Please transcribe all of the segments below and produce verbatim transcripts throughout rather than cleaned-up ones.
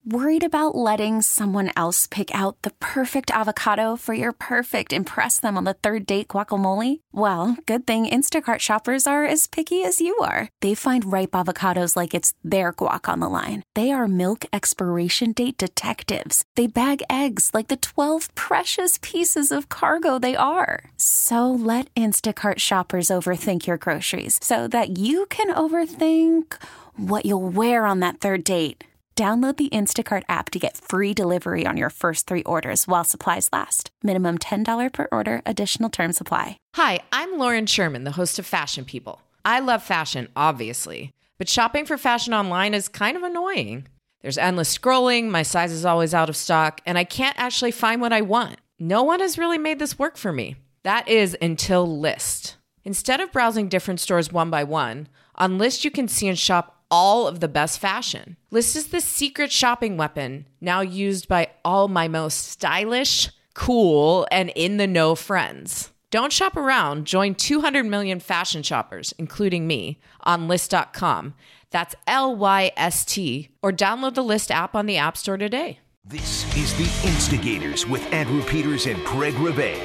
Worried about letting someone else pick out the perfect avocado for your perfect impress them on the third date guacamole? Well, good thing Instacart shoppers are as picky as you are. They find ripe avocados like it's their guac on the line. They are milk expiration date detectives. They bag eggs like the twelve precious pieces of cargo they are. So let Instacart shoppers overthink your groceries so that you can overthink what you'll wear on that third date. Download the Instacart app to get free delivery on your first three orders while supplies last. Minimum ten dollars per order. Additional terms apply. Hi, I'm Lauren Sherman, the host of Fashion People. I love fashion, obviously, but shopping for fashion online is kind of annoying. There's endless scrolling, my size is always out of stock, and I can't actually find what I want. No one has really made this work for me. That is until Lyst. Instead of browsing different stores one by one, on Lyst you can see and shop all of the best fashion. Lyst is the secret shopping weapon now used by all my most stylish, cool, and in-the-know friends. Don't shop around. Join two hundred million fashion shoppers, including me, on Lyst dot com. That's L Y S T. Or download the Lyst app on the App Store today. This is The Instigators with Andrew Peters and Craig Rivet.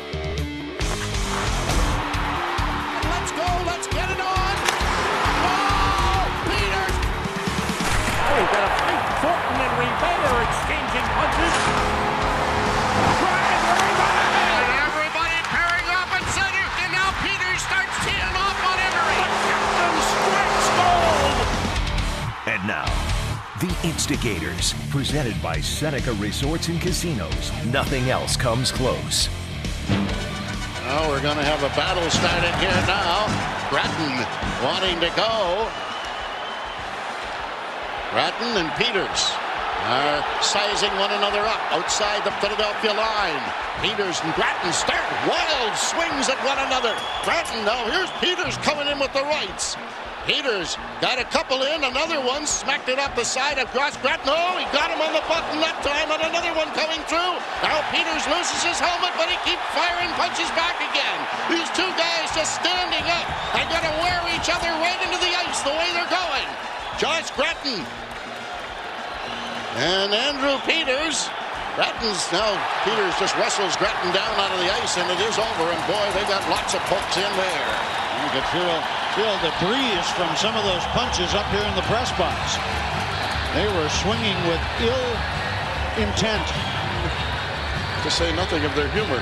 Let's go. Let's get it on. Oh, Peters. Oh, we've got a fight. Thornton and Rivet are exchanging punches. Bryant, everybody. And everybody pairing up in center. And now Peters starts teeing off on Emery. The captain strikes gold. And now, The Instigators, presented by Seneca Resorts and Casinos. Nothing else comes close. Oh, we're going to have a battle started here now. Grattan wanting to go. Grattan and Peters are sizing one another up outside the Philadelphia line. Peters and Grattan start wild swings at one another. Grattan, now here's Peters coming in with the rights. Peters got a couple in, another one smacked it up the side across Grattan. Oh, he got him on the button that time, and another one coming through. Now Peters loses his helmet, but he keeps firing punches back again. These two guys just standing up and gonna wear each other right into the ice the way they're going. Josh Grattan and Andrew Peters. Grattan's now, Peters just wrestles Grattan down out of the ice, and it is over, and boy, they got lots of pokes in there. You could feel, feel the breeze from some of those punches up here in the press box. They were swinging with ill intent. To say nothing of their humor.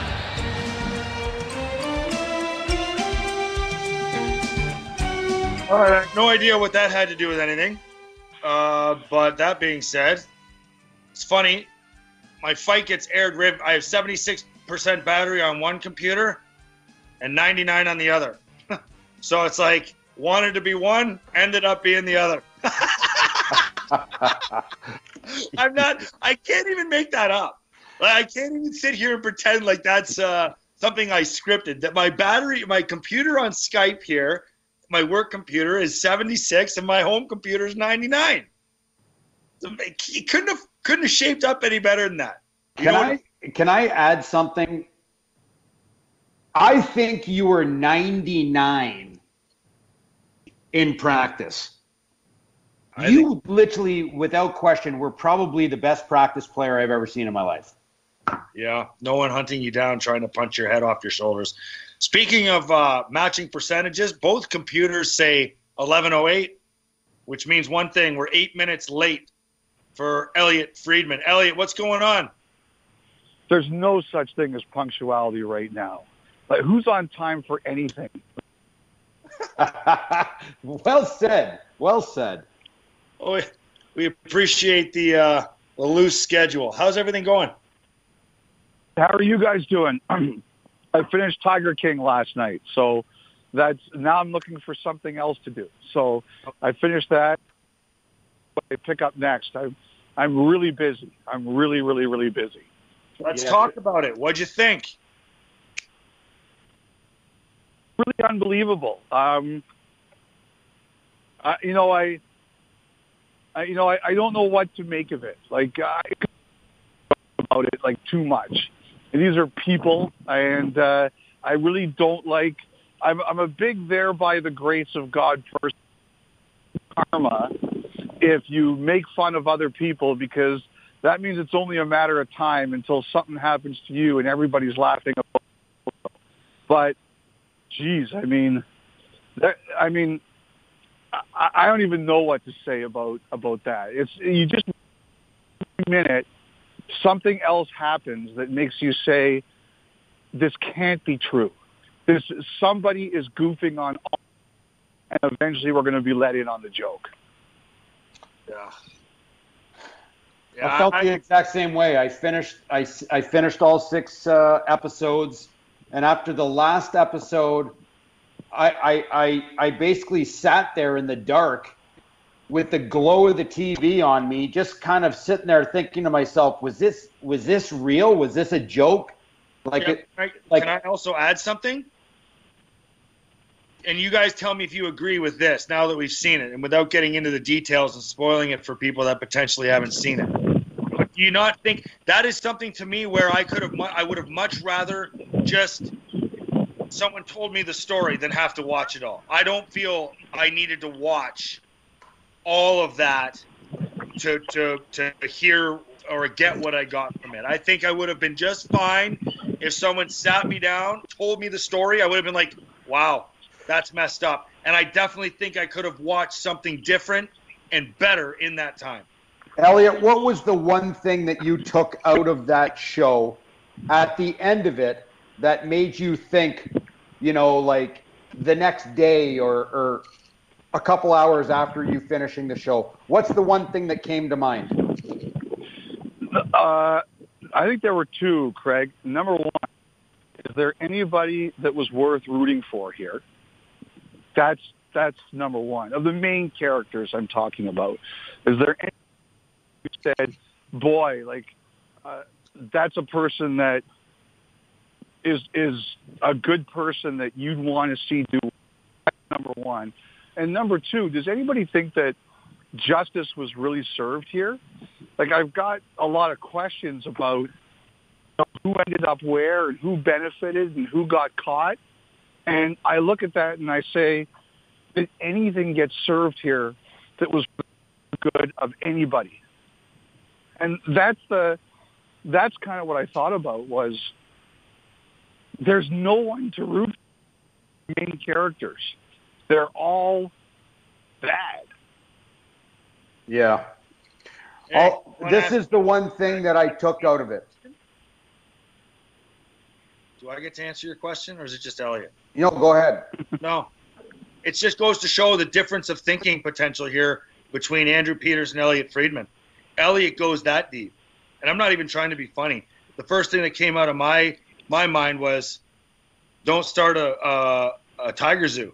All right, I have no idea what that had to do with anything. Uh, but that being said, it's funny. My fight gets aired. Riv. I have seventy-six percent battery on one computer and ninety-nine on the other. So it's like wanted to be one, ended up being the other. I'm not. I can't even make that up. Like, I can't even sit here and pretend like that's uh, something I scripted. That my battery, my computer on Skype here, my work computer is seventy-six, and my home computer is ninety-nine. So it couldn't have couldn't have shaped up any better than that. You can know I what? Can I add something? I think you were ninety-nine in practice. I you think- literally, without question, were probably the best practice player I've ever seen in my life. Yeah, no one hunting you down, trying to punch your head off your shoulders. Speaking of uh, matching percentages, both computers say eleven oh eight, which means one thing. We're eight minutes late for Elliot Friedman. Elliot, what's going on? There's no such thing as punctuality right now. Like, who's on time for anything? Well said. Well said. Oh, we appreciate the, uh, the loose schedule. How's everything going? How are you guys doing? I finished Tiger King last night, so that's now I'm looking for something else to do. So I finished that. I pick up next. I'm I'm really busy. I'm really, really, really busy. Let's Yeah. talk about it. What'd you think? Really unbelievable. Um, I, you know, I, I, you know, I, I don't know what to make of it. Like, I about it like too much. And these are people, and uh, I really don't like. I'm I'm a big there by the grace of God person. Karma if you make fun of other people, because that means it's only a matter of time until something happens to you and everybody's laughing about it. But, geez, I mean, that, I mean, I, I don't even know what to say about, about that. It's you just every minute something else happens that makes you say, this can't be true. This somebody is goofing on all, and eventually we're going to be let in on the joke. Yeah. Yeah, I felt I, the exact same way. I finished I, I finished all six uh, episodes, and after the last episode, I, I I I basically sat there in the dark with the glow of the T V on me, just kind of sitting there thinking to myself, was this was this real? Was this a joke? Like yeah, it, can, I, like can I also add something? And you guys tell me if you agree with this now that we've seen it, and without getting into the details and spoiling it for people that potentially haven't seen it. But do you not think that is something to me where I could have, I would have much rather just someone told me the story than have to watch it all. I don't feel I needed to watch all of that to to to hear or get what I got from it. I think I would have been just fine if someone sat me down, told me the story. I would have been like, wow, that's messed up. And I definitely think I could have watched something different and better in that time. Elliot, what was the one thing that you took out of that show at the end of it that made you think, you know, like the next day or, or a couple hours after you finishing the show? What's the one thing that came to mind? Uh, I think there were two, Craig. Number one, is there anybody that was worth rooting for here? That's that's number one. Of the main characters I'm talking about, is there any who said, boy, like, uh, that's a person that is is a good person that you'd want to see do? That's number one. And number two, does anybody think that justice was really served here? Like, I've got a lot of questions about you know, who ended up where and who benefited and who got caught. And I look at that and I say, did anything get served here that was good of anybody? And that's the that's kind of what I thought about was there's no one to root for the main characters. They're all bad. Yeah. Hey, All, this is the one thing that I took out of it. Do I get to answer your question, or is it just Elliot? You know, go ahead. No. It just goes to show the difference of thinking potential here between Andrew Peters and Elliot Friedman. Elliot goes that deep. And I'm not even trying to be funny. The first thing that came out of my my mind was, don't start a, a, a tiger zoo.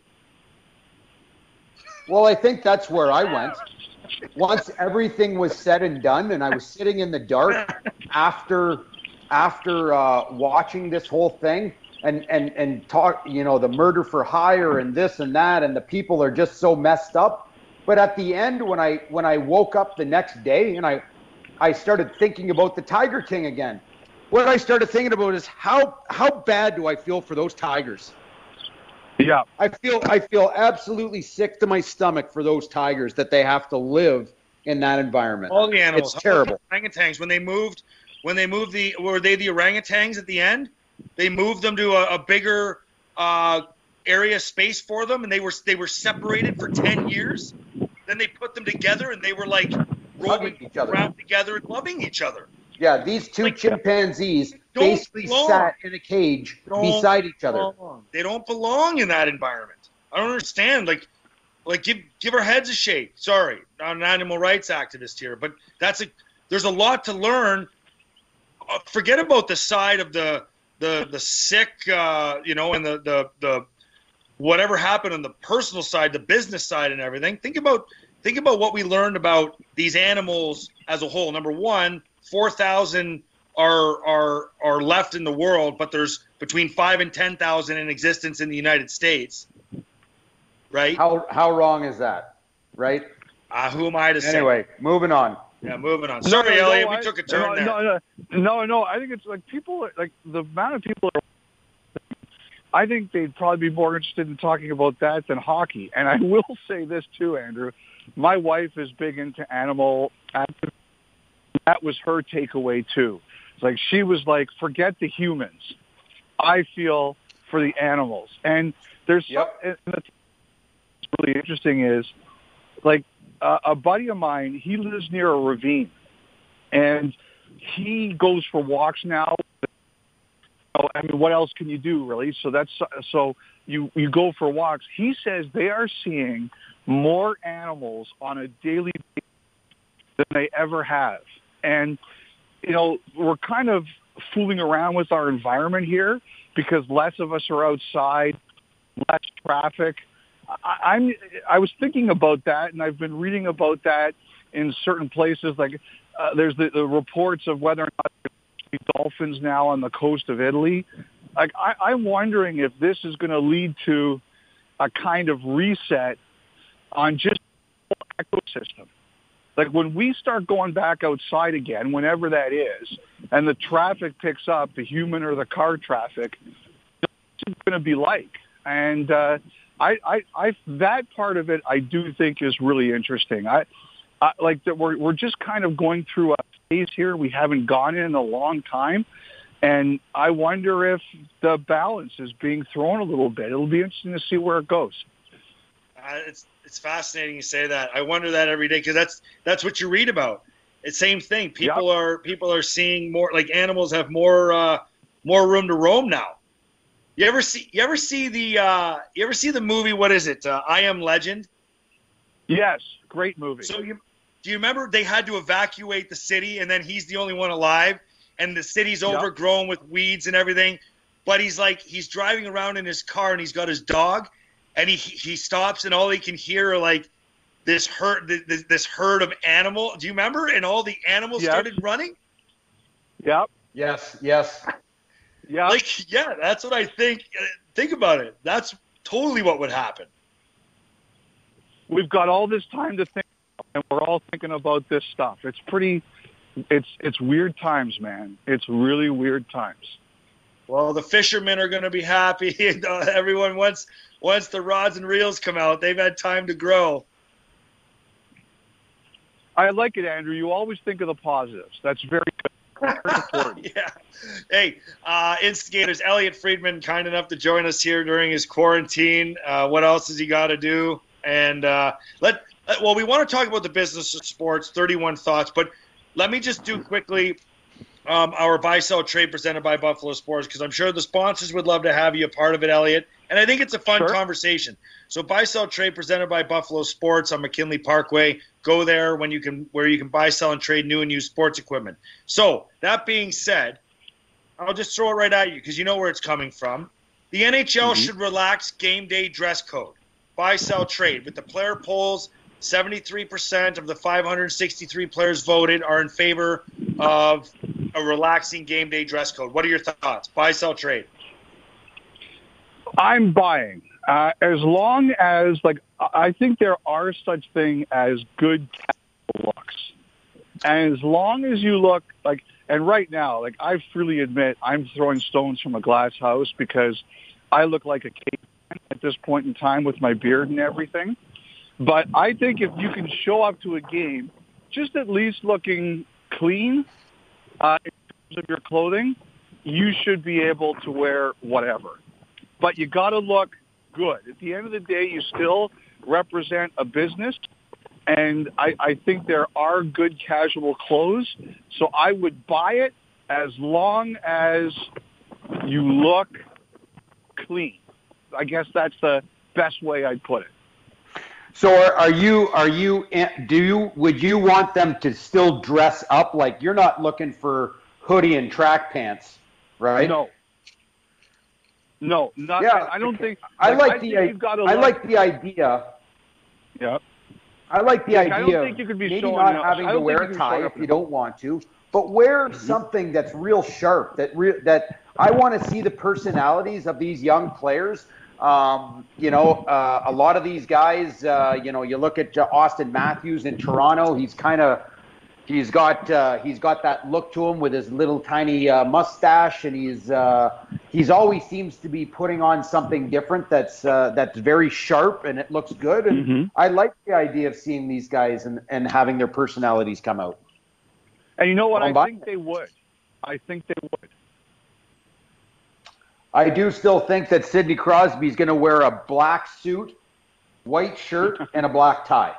Well, I think that's where I went. Once everything was said and done, and I was sitting in the dark after after uh, watching this whole thing, and and and talk, you know, the murder for hire and this and that, and the people are just so messed up. But at the end, when I when I woke up the next day, and I I started thinking about the Tiger King again. What I started thinking about is how how bad do I feel for those tigers? Yeah, I feel I feel absolutely sick to my stomach for those tigers that they have to live in that environment. All the animals. It's terrible. Orangutans, when they moved, when they moved the, were they the orangutans at the end? They moved them to a, a bigger uh, area space for them, and they were they were separated for ten years. Then they put them together, and they were like rolling each other around together and loving each other. Yeah, these two like, chimpanzees don't basically belong. sat in a cage Don't beside each other. belong. They don't belong in that environment. I don't understand. Like, like give give our heads a shake. Sorry, I'm an animal rights activist here, but that's a there's a lot to learn. Uh, forget about the side of the the the sick, uh, you know, and the the the whatever happened on the personal side, the business side, and everything. Think about think about what we learned about these animals as a whole. Number one, four thousand are are are left in the world, but there's between five and ten thousand in existence in the United States. Right? How how wrong is that? Right? Uh, who am I to say? Anyway, moving on. Yeah, moving on. No, Sorry, no, Elliot, no, we I- took a turn no, there. No, no, no, no. I think it's like people, like the amount of people are. I think they'd probably be more interested in talking about that than hockey. And I will say this too, Andrew. my wife is big into animal activism. That was her takeaway too. It's like she was like, forget the humans. I feel for the animals. And there's Yep. some, and what's really interesting is, like, uh, a buddy of mine, he lives near a ravine, and he goes for walks now. Oh, I mean, what else can you do, really? So that's so you you go for walks. He says they are seeing more animals on a daily basis than they ever have, and you know, we're kind of fooling around with our environment here because less of us are outside, less traffic. I, I'm I was thinking about that, and I've been reading about that in certain places. Like uh, there's the, the reports of whether or not dolphins now on the coast of Italy. Like I, I'm wondering if this is going to lead to a kind of reset on just the whole ecosystem. Like when we start going back outside again, whenever that is, and the traffic picks up, the human or the car traffic, what's it going to be like? And uh, I, I, I, that part of it, I do think is really interesting. I, I like that we're we're just kind of going through a phase here we haven't gone in in a long time, and I wonder if the balance is being thrown a little bit. It'll be interesting to see where it goes. Uh, it's it's fascinating you say that. I wonder that every day because that's that's what you read about. It's same thing. People Yep. are people are seeing more, like animals have more uh, more room to roam now. You ever see you ever see the uh, you ever see the movie? What is it? Uh, I Am Legend. Yes, great movie. So you do you remember they had to evacuate the city, and then he's the only one alive, and the city's Yep. overgrown with weeds and everything. But he's like he's driving around in his car, and he's got his dog. And he he stops, and all he can hear are like this herd this, this herd of animal. Do you remember? And all the animals Yes. started running. Yep. Yes, yes. Yeah. Like, yeah, that's what I think. Think about it. That's totally what would happen. We've got all this time to think, and we're all thinking about this stuff. It's pretty. It's it's weird times, man. It's really weird times. Well, the fishermen are going to be happy. And, uh, everyone, once once the rods and reels come out, they've had time to grow. I like it, Andrew. You always think of the positives. That's very good. Very important. Yeah. Hey, uh, Instigators, Elliot Friedman, kind enough to join us here during his quarantine. Uh, what else has he got to do? And uh, let well, we want to talk about the business of sports, thirty-one thoughts, but let me just do quickly um, our buy-sell trade presented by Buffalo Sports, because I'm sure the sponsors would love to have you a part of it, Elliot. And I think it's a fun Sure. conversation. So buy-sell trade presented by Buffalo Sports on McKinley Parkway. Go there when you can, where you can buy, sell, and trade new and used sports equipment. So that being said, I'll just throw it right at you because you know where it's coming from. The N H L Mm-hmm. should relax game day dress code. Buy, sell, trade. With the player polls, seventy-three percent of the five hundred sixty-three players voted are in favor of a relaxing game day dress code. What are your thoughts? Buy, sell, trade. I'm buying. Uh, as long as, like, I think there are such thing as good casual looks. And as long as you look, like, and right now, like, I freely admit I'm throwing stones from a glass house because I look like a caveman at this point in time with my beard and everything. But I think if you can show up to a game just at least looking clean uh, in terms of your clothing, you should be able to wear whatever. But you got to look good. At the end of the day, you still represent a business, and I, I think there are good casual clothes. So I would buy it as long as you look clean. I guess that's the best way I'd put it. So are, are you are you do you would you want them to still dress up? Like you're not looking for hoodie and track pants, right? No. No, not. Yeah, I don't think. I like I the think you've got to I look- like the idea. Yeah. I like the Like, I idea don't of think you could be maybe showing not up- having I to don't wear think a you can tie show if up you in- don't want to, but wear something that's real sharp. That re- that I want to see the personalities of these young players. Um, you know, uh, a lot of these guys. Uh, you know, you look at Austin Matthews in Toronto. He's kind of he's got uh, he's got that look to him with his little tiny uh, mustache, and he's uh, he's always seems to be putting on something different that's uh, that's very sharp and it looks good. And Mm-hmm. I like the idea of seeing these guys and, and having their personalities come out. And you know what? I'm I buying think they would. I think they would. I do still think that Sidney Crosby is going to wear a black suit, white shirt, and a black tie.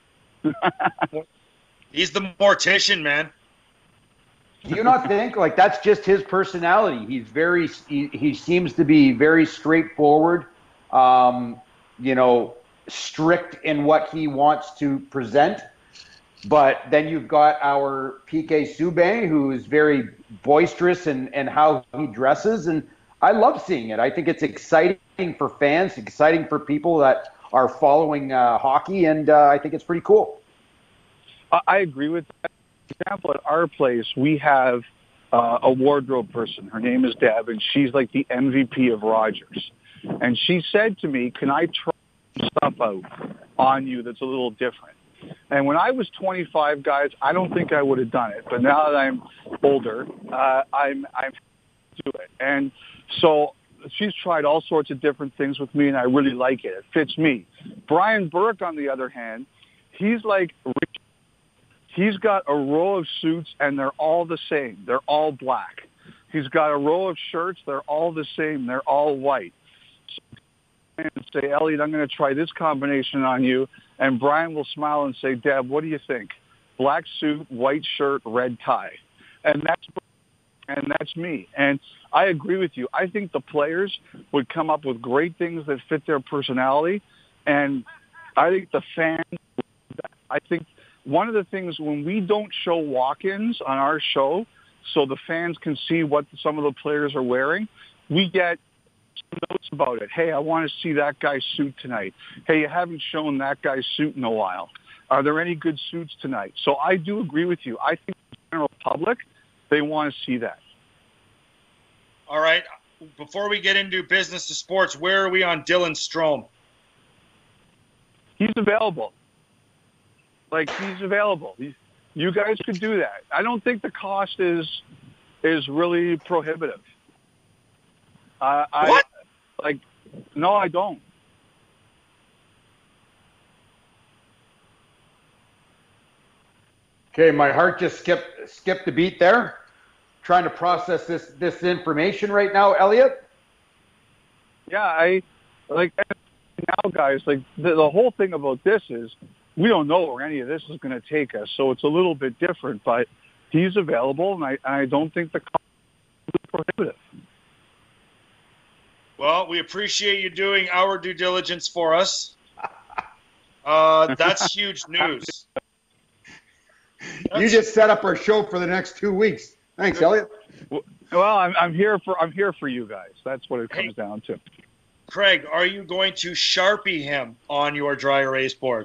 He's the mortician, man. Do you not think like that's just his personality? He's very he, he seems to be very straightforward, um, you know, strict in what he wants to present. But then you've got our P K Subban, who is very boisterous in, in how he dresses, and I love seeing it. I think it's exciting for fans, exciting for people that are following uh, hockey, and uh, I think it's pretty cool. I agree with that. For example, at our place, we have uh, a wardrobe person. Her name is Deb, and she's like the M V P of Rogers. And she said to me, can I try some stuff out on you that's a little different? And when I was twenty-five, guys, I don't think I would have done it. But now that I'm older, uh, I'm I'm do it. And so she's tried all sorts of different things with me, and I really like it. It fits me. Brian Burke, on the other hand, he's like Rich. He's got a row of suits, and they're all the same. They're all black. He's got a row of shirts. They're all the same. They're all white. So and say, Elliot, I'm going to try this combination on you. And Brian will smile and say, Deb, what do you think? Black suit, white shirt, red tie. And that's and that's me. And I agree with you. I think the players would come up with great things that fit their personality. And I think the fans, I think one of the things when we don't show walk-ins on our show so the fans can see what some of the players are wearing, we get notes about it. Hey, I want to see that guy's suit tonight. Hey, you haven't shown that guy's suit in a while. Are there any good suits tonight? So I do agree with you. I think the general public, they want to see that. All right. Before we get into business to sports, where are we on Dylan Strome? He's available. Like, he's available. He's, you guys could do that. I don't think the cost is is really prohibitive. Uh, I, what? Like, no, I don't. Okay, my heart just skipped skipped a beat there. Trying to process this this information right now, Elliot. Yeah, I like now, guys. Like the, the whole thing about this is we don't know where any of this is going to take us, so it's a little bit different. But he's available, and I and I don't think the cost is prohibitive. Well, we appreciate you doing our due diligence for us. Uh, that's huge news. You just set up our show for the next two weeks. Thanks, Elliot. Well, I'm, I'm here for I'm here for you guys. That's what it comes Hey, down to. Craig, are you going to Sharpie him on your dry erase board?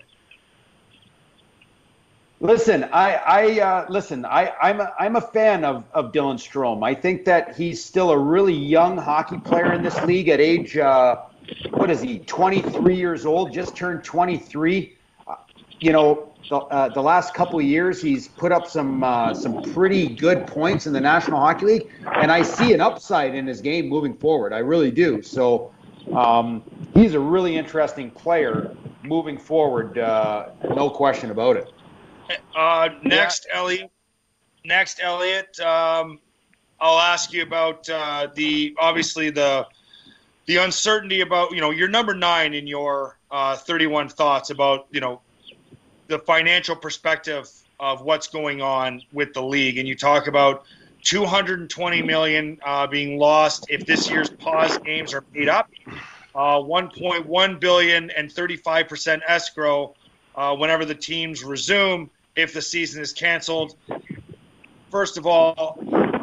Listen, I, I uh, listen. I, I'm a, I'm a fan of, of Dylan Strome. I think that he's still a really young hockey player in this league at age. Uh, what is he? twenty-three years old. Just turned twenty-three. Uh, you know, the, uh, the last couple of years, he's put up some uh, some pretty good points in the National Hockey League, and I see an upside in his game moving forward. I really do. So um, he's a really interesting player moving forward. Uh, no question about it. Uh, next, yeah. Elliot. Next, Elliot. Um, I'll ask you about uh, the obviously the the uncertainty about you know you're number nine in your uh, thirty-one thoughts about you know the financial perspective of what's going on with the league, and you talk about two hundred twenty million dollars uh, being lost if this year's pause games are paid up, uh, one point one billion dollars and thirty-five percent escrow uh, whenever the teams resume. If the season is canceled, first of all,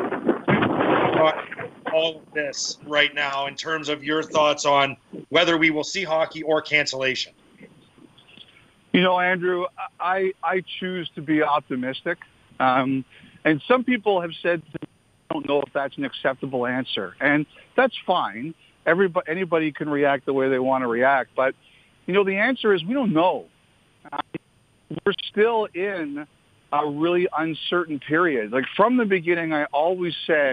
all of this right now in terms of your thoughts on whether we will see hockey or cancellation. You know, Andrew, I I choose to be optimistic, um, and some people have said I don't know if that's an acceptable answer, and that's fine. Everybody, anybody can react the way they want to react, but you know, the answer is we don't know. Uh, We're still in a really uncertain period. Like from the beginning, I always said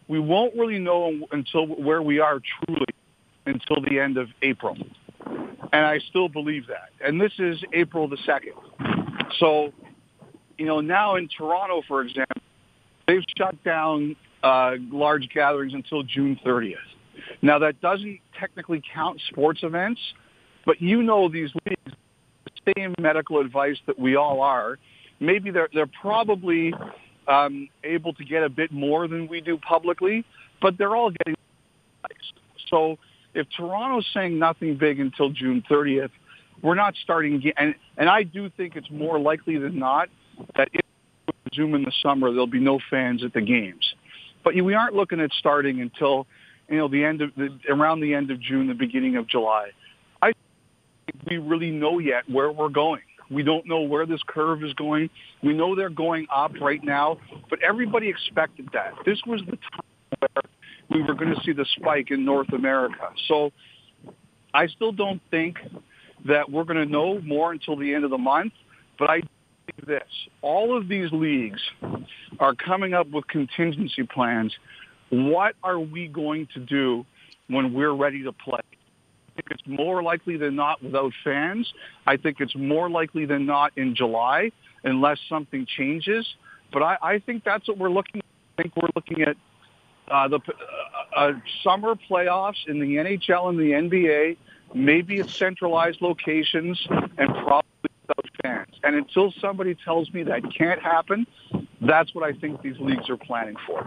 we won't really know until where we are truly until the end of April. And I still believe that. And this is April the second. So, you know, now in Toronto, for example, they've shut down uh, large gatherings until June thirtieth. Now, that doesn't technically count sports events, but you know these leagues, the same medical advice that we all are, maybe they're, they're probably um, able to get a bit more than we do publicly, but they're all getting advice. So if Toronto's saying nothing big until June thirtieth, we're not starting, and, and I do think it's more likely than not that if we resume in the summer, there'll be no fans at the games. But we aren't looking at starting until, you know, the end of the, around the end of June, the beginning of July. I think we really know yet where we're going. We don't know where this curve is going. We know they're going up right now, but everybody expected that. This was the time where we were going to see the spike in North America. So I still don't think that we're going to know more until the end of the month, but I think this. All of these leagues are coming up with contingency plans. What are we going to do when we're ready to play? I think it's more likely than not without fans. I think it's more likely than not in July unless something changes. But I, I think that's what we're looking at. I think we're looking at uh, the uh, uh, summer playoffs in the N H L and the N B A, maybe at centralized locations, and probably without fans. And until somebody tells me that can't happen, that's what I think these leagues are planning for.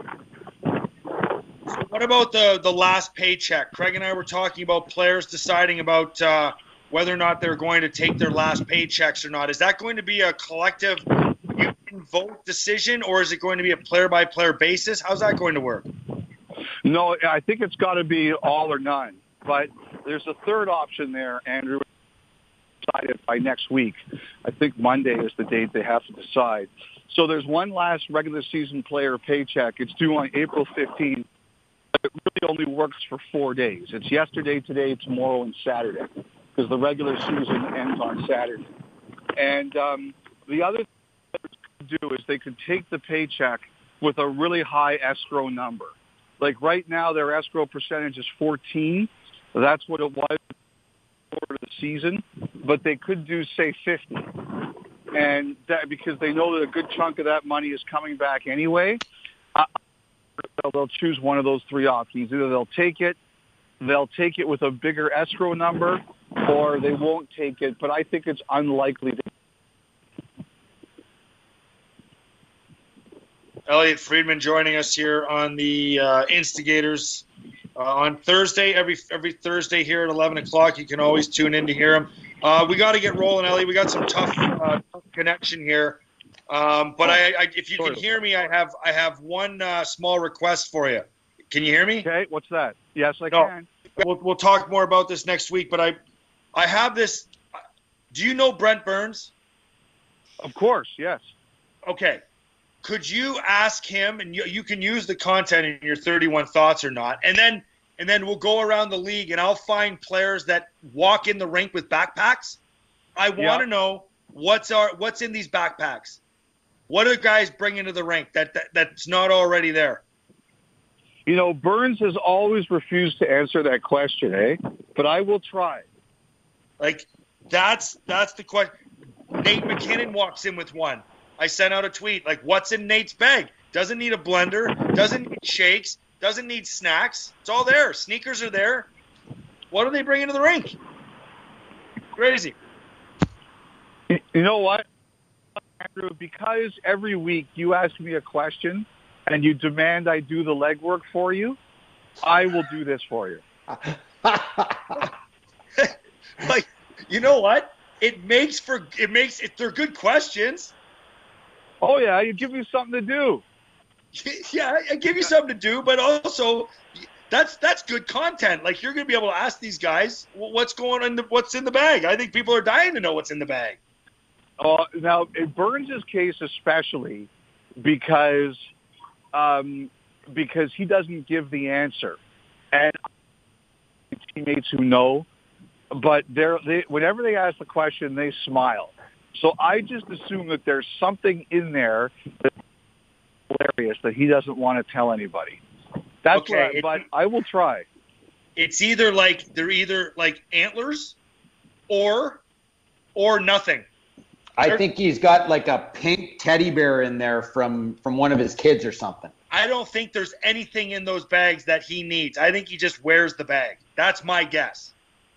So what about the, the last paycheck? Craig and I were talking about players deciding about uh, whether or not they're going to take their last paychecks or not. Is that going to be a collective you can vote decision, or is it going to be a player-by-player basis? How's that going to work? No, I think it's got to be all or none. But there's a third option there, Andrew, decided by next week. I think Monday is the date they have to decide. So there's one last regular season player paycheck. It's due on April fifteenth. It really only works for four days. It's yesterday, today, tomorrow, and Saturday, because the regular season ends on Saturday. And um, the other thing they could do is they could take the paycheck with a really high escrow number. Like right now, their escrow percentage is fourteen. That's what it was for the season. But they could do, say, fifty. And that because they know that a good chunk of that money is coming back anyway. Uh, they'll choose one of those three options. Either they'll take it, they'll take it with a bigger escrow number, or they won't take it. But I think it's unlikely to. Elliot Friedman joining us here on the uh, Instigators uh, on Thursday. Every every Thursday here at eleven o'clock. You can always tune in to hear him. Uh, we got to get rolling, Elliot. We got some tough, uh, tough connection here. Um, but I, I, if you can hear me, I have I have one uh, small request for you. Can you hear me? Okay, what's that? Yes, I no, can. We'll, we'll talk more about this next week. But I, I have this. Do you know Brent Burns? Of course, yes. Okay. Could you ask him, and you, you can use the content in your thirty-one thoughts or not, and then and then we'll go around the league, and I'll find players that walk in the rink with backpacks. I want to yeah. know what's our what's in these backpacks. What do guys bring into the rink that, that that's not already there? You know, Burns has always refused to answer that question, eh? But I will try. Like, that's that's the question. Nate McKinnon walks in with one. I sent out a tweet, like, what's in Nate's bag? Doesn't need a blender, doesn't need shakes, doesn't need snacks. It's all there. Sneakers are there. What do they bring into the rink? Crazy. You know what, Andrew? Because every week you ask me a question and you demand I do the legwork for you, I will do this for you. Like, you know what? It makes for it makes it. They're good questions. Oh yeah, you give me something to do. Yeah, I give you something to do, but also that's that's good content. Like, you're going to be able to ask these guys what's going on, what's in the bag. I think people are dying to know what's in the bag. Uh, now, in Burns' case especially, because um, because he doesn't give the answer, and teammates who know, but they're they whenever they ask the question, they smile. So I just assume that there's something in there that's hilarious that he doesn't want to tell anybody. That's Okay, what I, it- but I will try. It's either like they're either like antlers, or or nothing. I think he's got like a pink teddy bear in there from from one of his kids or something. I don't think there's anything in those bags that he needs. I think he just wears the bag. That's my guess.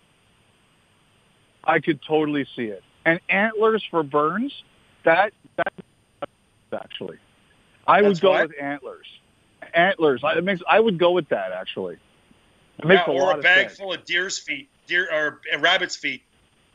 I could totally see it. And antlers for Burns, that that actually, I That's would go what? with antlers. Antlers. I- It makes. I would go with that actually. It makes Yeah, a or lot a bag of sense. full of deer's feet, deer or uh, rabbit's feet.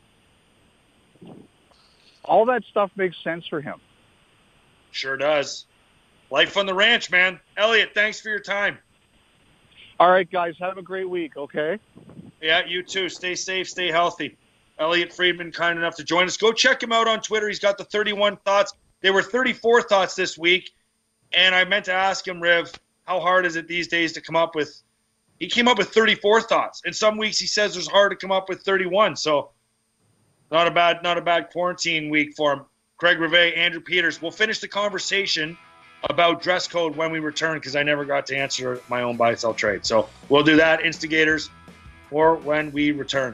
All that stuff makes sense for him. Sure does. Life on the ranch, man. Elliot, thanks for your time. All right, guys, have a great week. Okay. Yeah, you too. Stay safe, stay healthy. Elliot Friedman, kind enough to join us. Go check him out on Twitter. He's got the thirty-one thoughts. There were thirty-four thoughts this week, and I meant to ask him, Riv, how hard is it these days to come up with? He came up with thirty-four thoughts. And some weeks he says it's hard to come up with thirty-one. So not a bad, not a bad quarantine week for him. Craig Rivet, Andrew Peters. We'll finish the conversation about dress code when we return because I never got to answer my own buy-sell trade. So we'll do that, instigators, or when we return.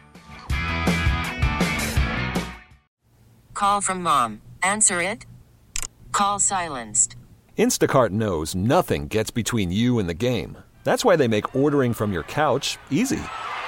Call from mom. Answer it. Call silenced. Instacart knows nothing gets between you and the game. That's why they make ordering from your couch easy.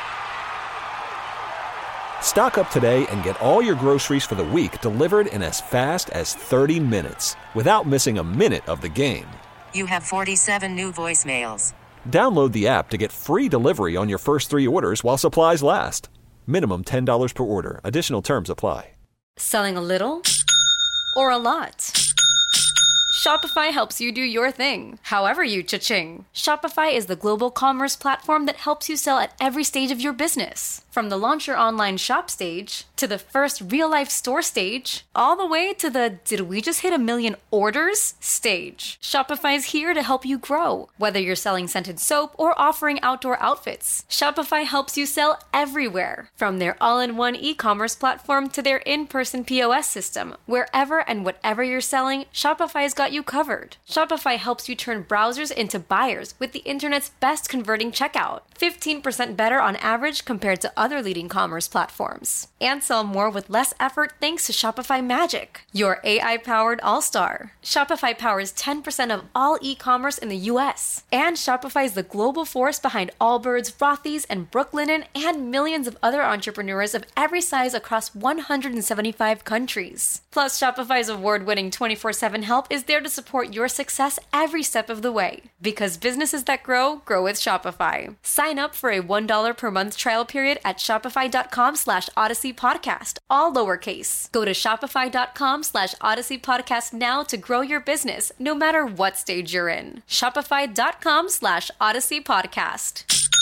Stock up today and get all your groceries for the week delivered in as fast as thirty minutes without missing a minute of the game. You have forty-seven new voicemails. Download the app to get free delivery on your first three orders while supplies last. Minimum ten dollars per order. Additional terms apply. Selling a little or a lot? Shopify helps you do your thing, however you cha-ching. Shopify is the global commerce platform that helps you sell at every stage of your business. From the launch your online shop stage, to the first real-life store stage, all the way to the did we just hit a million orders stage. Shopify's here to help you grow. Whether you're selling scented soap or offering outdoor outfits, Shopify helps you sell everywhere. From their all-in-one e-commerce platform to their in-person P O S system, wherever and whatever you're selling, Shopify's got you covered. Shopify helps you turn browsers into buyers with the internet's best converting checkout. fifteen percent better on average compared to other leading commerce platforms. And sell more with less effort thanks to Shopify Magic, your A I-powered all-star. Shopify powers ten percent of all e-commerce in the U S. And Shopify is the global force behind Allbirds, Rothy's, and Brooklinen, and millions of other entrepreneurs of every size across one hundred seventy-five countries. Plus, Shopify's award-winning twenty-four seven help is there to support your success every step of the way. Because businesses that grow, grow with Shopify. Sign up for a one dollar per month trial period at shopify.com slash Odyssey Podcast, all lowercase. Go to shopify.com slash Odyssey Podcast now to grow your business, no matter what stage you're in. Shopify.com slash Odyssey Podcast.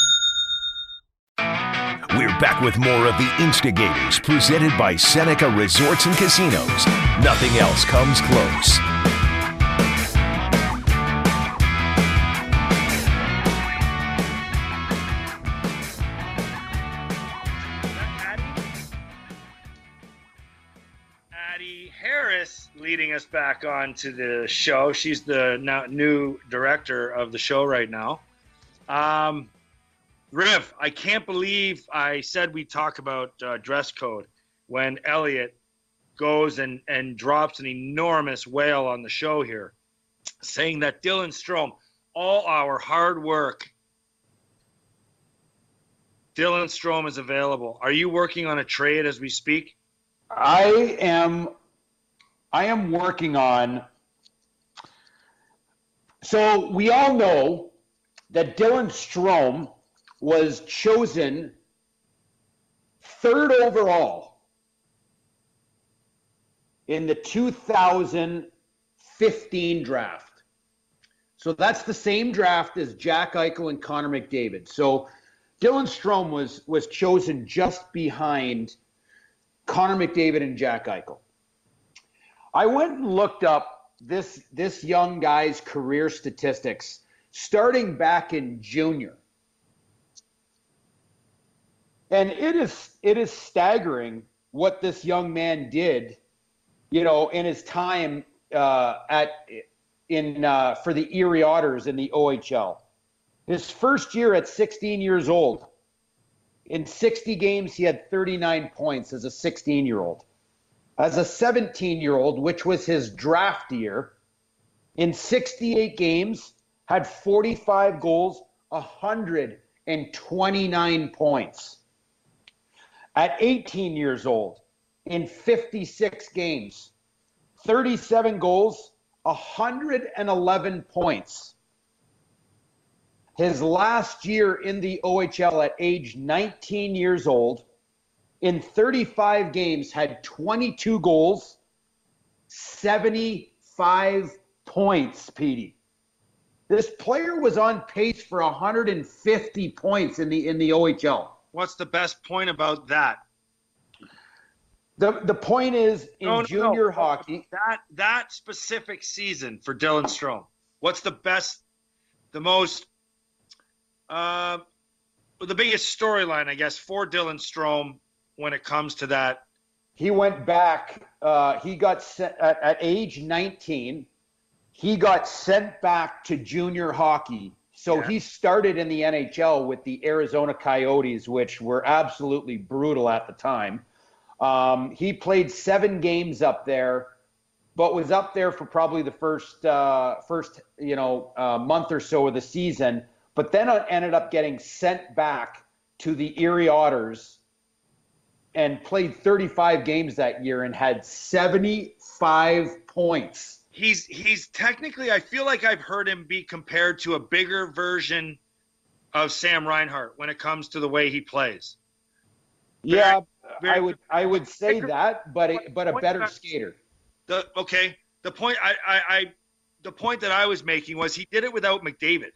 We're back with more of The Instigators, presented by Seneca Resorts and Casinos. Nothing else comes close. Addie Harris leading us back onto the show. She's the now new director of the show right now. Um, Riv, I can't believe I said we talk about uh, dress code when Elliot goes and, and drops an enormous whale on the show here, saying that Dylan Strome, all our hard work, Dylan Strome is available. Are you working on a trade as we speak? I am I am working on so we all know that Dylan Strome was chosen third overall in the two thousand fifteen draft. So that's the same draft as Jack Eichel and Connor McDavid. So Dylan Strome was was chosen just behind Connor McDavid and Jack Eichel. I went and looked up this this young guy's career statistics starting back in junior. And it is it is staggering what this young man did, you know, in his time uh, at in uh, for the Erie Otters in the O H L. His first year at sixteen years old, in sixty games, he had thirty-nine points as a sixteen-year-old. As a seventeen-year-old, which was his draft year, in sixty-eight games, had forty-five goals, one hundred twenty-nine points. At eighteen years old, in fifty-six games, thirty-seven goals, one hundred eleven points. His last year in the O H L at age nineteen years old, in thirty-five games, had twenty-two goals, seventy-five points, Petey. This player was on pace for one hundred fifty points in the in the O H L. What's the best point about that? The the point is, in no, no, junior no. hockey, that that specific season for Dylan Strome, what's the best, the most, uh, the biggest storyline, I guess, for Dylan Strome when it comes to that? He went back. Uh, he got sent at, at age nineteen. He got sent back to junior hockey. So Yeah. he started in the N H L with the Arizona Coyotes, which were absolutely brutal at the time. Um, he played seven games up there, but was up there for probably the first, uh, first you know, uh, month or so of the season. But then ended up getting sent back to the Erie Otters and played thirty-five games that year and had seventy-five points. He's he's technically, I feel like I've heard him be compared to a bigger version of Sam Reinhart when it comes to the way he plays. Yeah, very- I would I would say bigger- that, but a, but a point better that- skater. The okay, the point I, I, I the point that I was making was he did it without McDavid.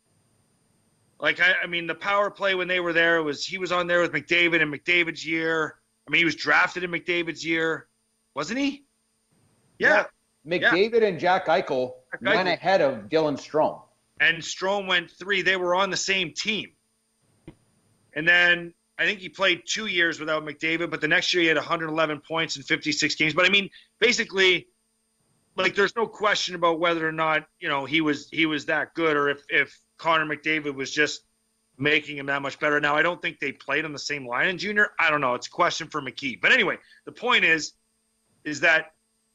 Like I, I mean, the power play when they were there was he was on there with McDavid in McDavid's year. I mean, he was drafted in McDavid's year, wasn't he? Yeah. McDavid and Jack Eichel Jack went Eichel. ahead of Dylan Strome. And Strome went three. They were on the same team. And then I think he played two years without McDavid, but the next year he had one hundred eleven points in fifty-six games. But I mean, basically, like there's no question about whether or not, you know, he was he was that good, or if if Connor McDavid was just making him that much better. Now, I don't think they played on the same line in junior. I don't know. It's a question for McKee. But anyway, the point is, is that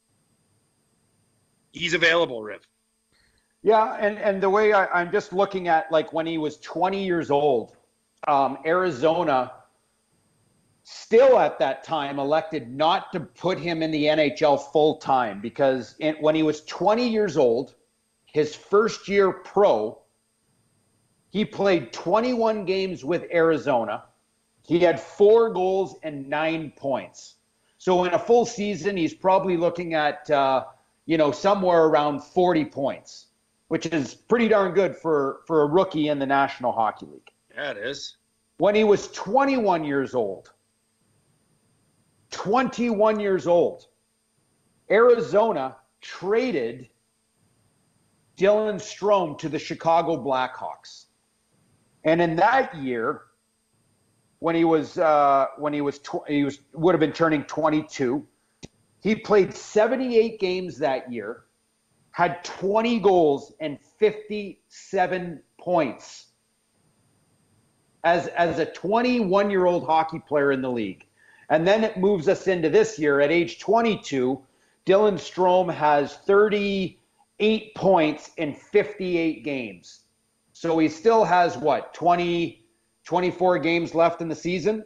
he's available, Riv. Yeah, and, and the way I, I'm just looking at, like, when he was twenty years old, um, Arizona still at that time elected not to put him in the N H L full time because in, when he was twenty years old, his first year pro, he played twenty-one games with Arizona. He had four goals and nine points. So in a full season, he's probably looking at, uh, you know, somewhere around forty points, which is pretty darn good for, for a rookie in the National Hockey League. Yeah, it is. When he was twenty-one years old, twenty-one years old, Arizona traded Dylan Strome to the Chicago Blackhawks. And in that year, when he was uh, when he was tw- he was would have been turning twenty-two, he played seventy-eight games that year, had twenty goals and fifty-seven points as as a twenty-one-year-old hockey player in the league. And then it moves us into this year. At age twenty-two, Dylan Strome has thirty-eight points in fifty-eight games. So he still has, what, twenty, twenty-four games left in the season?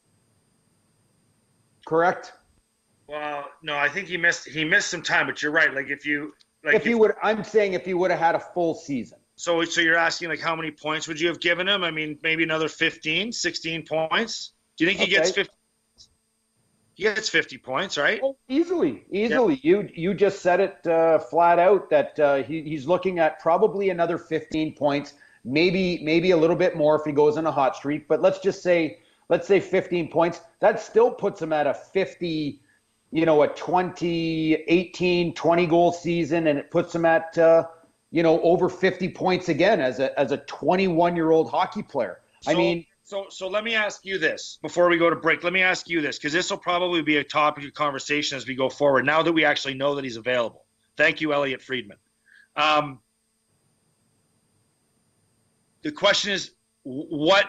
Correct? Well, no, I think he missed he missed some time, but you're right. Like if you like if he would, I'm saying if he would have had a full season. So so you're asking like how many points would you have given him? I mean, maybe another fifteen, sixteen points. Do you think he Okay. gets fifty? He gets fifty points, right? Oh, easily, easily. You you just said it uh, flat out that uh, he, he's looking at probably another fifteen points, maybe maybe a little bit more if he goes on a hot streak. But let's just say let's say fifteen points. That still puts him at a fifty, you know, a twenty, eighteen, twenty goal season, and it puts him at uh, you know over fifty points again as a as a twenty-one year old hockey player. I So- mean. So, so let me ask you this before we go to break. Let me ask you this, because this will probably be a topic of conversation as we go forward, now that we actually know that he's available. Thank you, Elliot Friedman. Um, the question is, what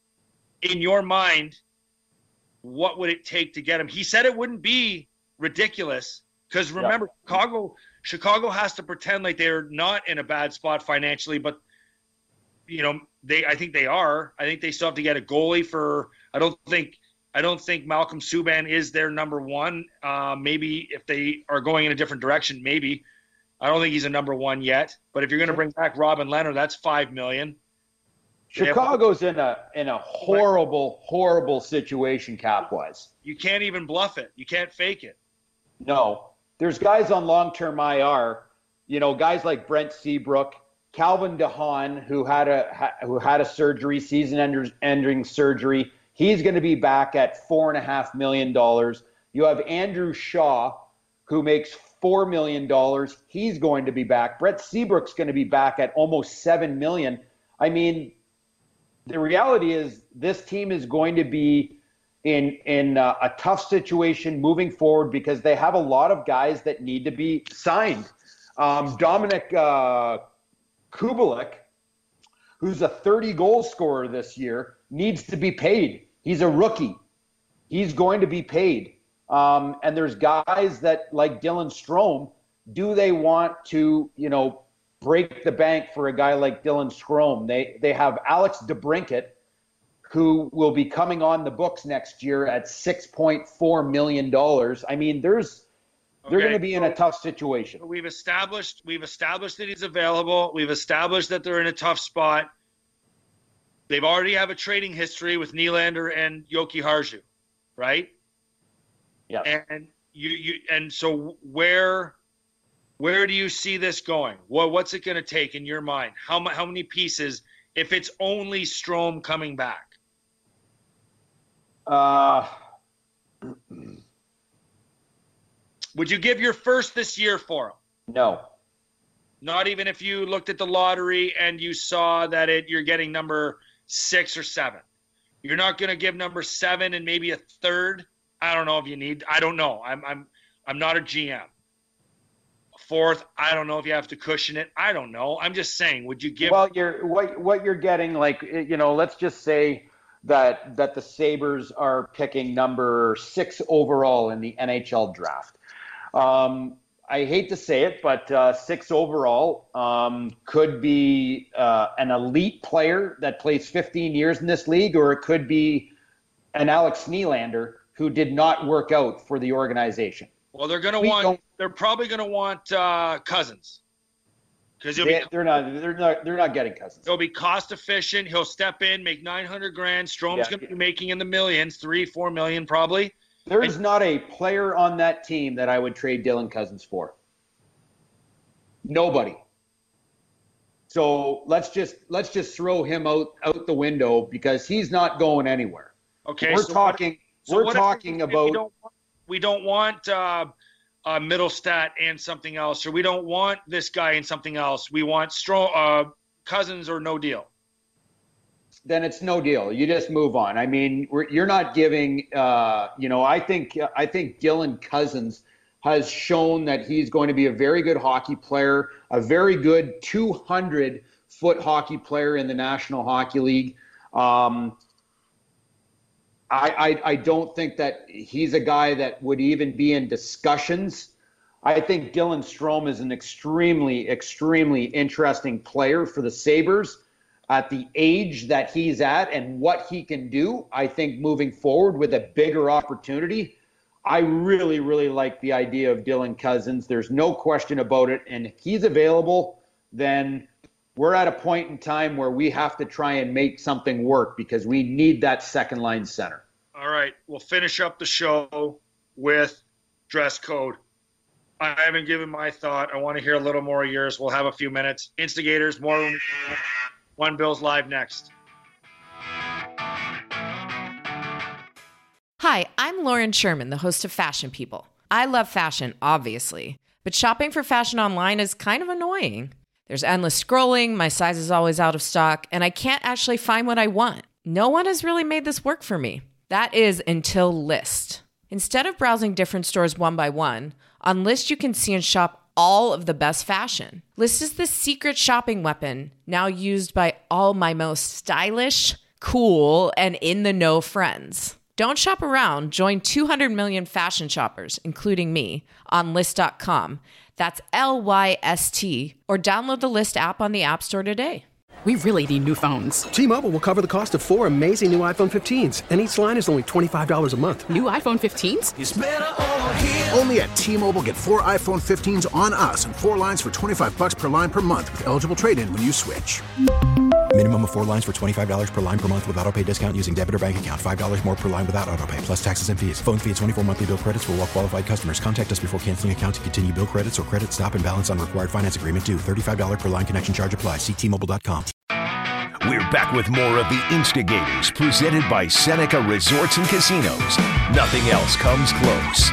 in your mind, what would it take to get him? He said it wouldn't be ridiculous because remember, yeah. Chicago, Chicago has to pretend like they're not in a bad spot financially, but you know, they, I think they are. I think they still have to get a goalie for, I don't think, I don't think Malcolm Subban is their number one. Uh, maybe if they are going in a different direction, maybe. I don't think he's a number one yet. But if you're going to bring back Robin Leonard, that's five million. Chicago's in a in a horrible, horrible situation cap-wise. You can't even bluff it. You can't fake it. No. There's guys on long-term I R, you know, guys like Brent Seabrook, Calvin DeHaan, who had a who had a surgery, season-ending surgery. He's going to be back at four and a half million dollars. You have Andrew Shaw, who makes four million dollars. He's going to be back. Brett Seabrook's going to be back at almost seven million dollars. I mean, the reality is this team is going to be in in uh, a tough situation moving forward because they have a lot of guys that need to be signed. Um, Dominic uh, Kubalik, who's a thirty goal scorer this year, needs to be paid. He's a rookie. He's going to be paid. Um, and there's guys that, like Dylan Strome, do they want to, you know, break the bank for a guy like Dylan Strome? They they have Alex DeBrincat, who will be coming on the books next year at six point four million dollars. I mean, there's they're Okay, going to be in a tough situation. We've established we've established that he's available. We've established that they're in a tough spot. They've already have a trading history with Nylander and Yoki Harju, right? Yeah. And you you and so where where do you see this going? What what's it going to take in your mind? How how many pieces if it's only Strome coming back? Uh Would you give your first this year for him? No. Not even if you looked at the lottery and you saw that it you're getting number six or seven. You're not going to give number seven and maybe a third. I don't know if you need. I don't know. I'm I'm I'm not a G M. Fourth, I don't know if you have to cushion it. I don't know. I'm just saying. Would you give? Well, you're what what you're getting, like, you know, let's just say that that the Sabres are picking number six overall in the N H L draft. Um, I hate to say it, but uh, six overall um, could be uh, an elite player that plays fifteen years in this league, or it could be an Alex Nylander who did not work out for the organization. Well, they're going to We want. don't- They're probably going to want uh, Cousins because he'll They, be. they're not. They're not. They're not getting Cousins. He'll be cost efficient. He'll step in, make nine hundred grand. Strome's Yeah. going to be making in the millions, three, four million probably. There is not a player on that team that I would trade Dylan Cousins for. Nobody. So let's just let's just throw him out out the window because he's not going anywhere. Okay, we're so talking. What, so we're what if- talking if about. We don't, we don't want uh, uh, Middlestat and something else, or we don't want this guy and something else. We want Stro- uh, Cousins or no deal. Then it's no deal. You just move on. I mean, we're, you're not giving. Uh, you know, I think I think Dylan Cousins has shown that he's going to be a very good hockey player, a very good two hundred foot hockey player in the National Hockey League. Um, I, I I don't think that he's a guy that would even be in discussions. I think Dylan Strome is an extremely, extremely interesting player for the Sabres at the age that he's at and what he can do. I think moving forward with a bigger opportunity, I really, really like the idea of Dylan Cousins. There's no question about it. And if he's available, then we're at a point in time where we have to try and make something work because we need that second line center. All right, we'll finish up the show with dress code. I haven't given my thought. I want to hear a little more of yours. We'll have a few minutes. Instigators, more when we One Bills Live next. Hi, I'm Lauren Sherman, the host of Fashion People. I love fashion, obviously, but shopping for fashion online is kind of annoying. There's endless scrolling, my size is always out of stock, and I can't actually find what I want. No one has really made this work for me. That is until List. Instead of browsing different stores one by one, on List you can see and shop all of the best fashion. Lyst is the secret shopping weapon now used by all my most stylish, cool, and in-the-know friends. Don't shop around. Join two hundred million fashion shoppers, including me, on Lyst dot com. That's L Y S T. Or download the Lyst app on the App Store today. We really need new phones. T-Mobile will cover the cost of four amazing new iPhone fifteens, and each line is only twenty-five dollars a month. New iPhone fifteens? It's better over here. Only at T-Mobile, get four iPhone fifteens on us and four lines for twenty-five bucks per line per month with eligible trade-in when you switch. Minimum of four lines for twenty-five dollars per line per month with autopay discount using debit or bank account. five dollars more per line without autopay, plus taxes and fees. Phone fee at twenty-four monthly bill credits for well-qualified customers. Contact us before canceling account to continue bill credits or credit stop and balance on required finance agreement due. thirty-five dollars per line connection charge applies. See T Mobile dot com. We're back with more of the Instigators, presented by Seneca Resorts and Casinos. Nothing else comes close.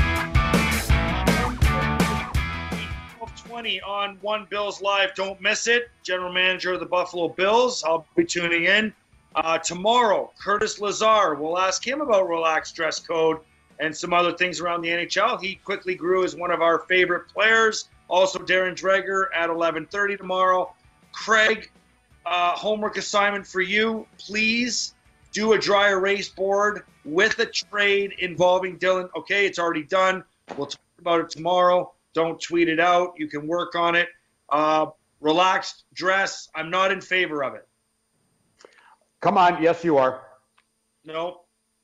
twelve twenty on One Bills Live. Don't miss it. General Manager of the Buffalo Bills. I'll be tuning in. Uh, tomorrow, Curtis Lazar. We'll ask him about relaxed dress code and some other things around the N H L. He quickly grew as one of our favorite players. Also, Darren Dreger at eleven thirty tomorrow. Craig, Uh, homework assignment for you. Please do a dry erase board with a trade involving Dylan. Okay, it's already done. We'll talk about it tomorrow. Don't tweet it out. You can work on it. Uh, relaxed dress. I'm not in favor of it. Come on. Yes, you are. No.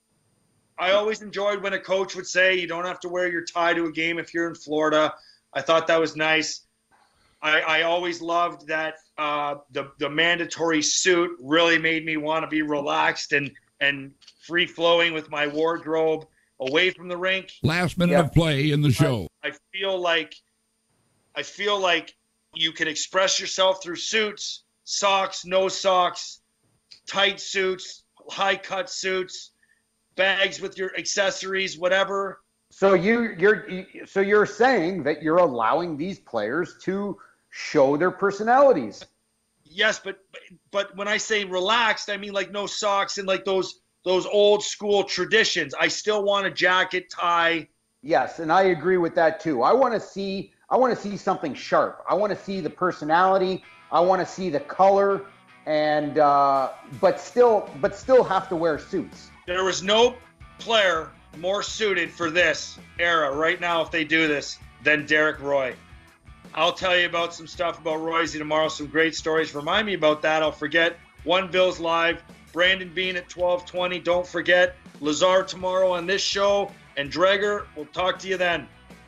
I always enjoyed when a coach would say you don't have to wear your tie to a game if you're in Florida. I thought that was nice. I, I always loved that uh, the the mandatory suit really made me want to be relaxed and, and free-flowing with my wardrobe away from the rink. Last minute yeah. of play in the show. I, I feel like I feel like you can express yourself through suits, socks, no socks, tight suits, high-cut suits, bags with your accessories, whatever. So you you're so you're saying that you're allowing these players to show their personalities. Yes, but but when I say relaxed, I mean like no socks and like those those old school traditions. I still want a jacket, tie. Yes, and I agree with that too. I want to see I want to see something sharp. I want to see the personality. I want to see the color, and uh, but still but still have to wear suits. There was no player more suited for this era right now if they do this than Derek Roy. I'll tell you about some stuff about Royce tomorrow, some great stories. Remind me about that. I'll forget. One Bills Live, Brandon Bean at twelve twenty. Don't forget Lazar tomorrow on this show. And Dreger, we'll talk to you then.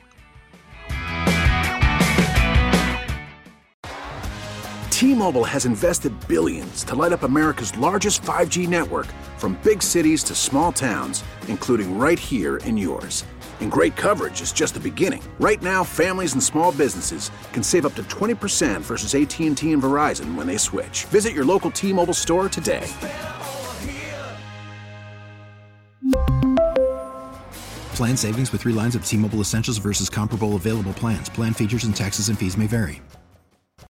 T-Mobile has invested billions to light up America's largest five G network, from big cities to small towns, including right here in yours. And great coverage is just the beginning. Right now, families and small businesses can save up to twenty percent versus A T and T and Verizon when they switch. Visit your local T-Mobile store today. Plan savings with three lines of T-Mobile Essentials versus comparable available plans. Plan features and taxes and fees may vary.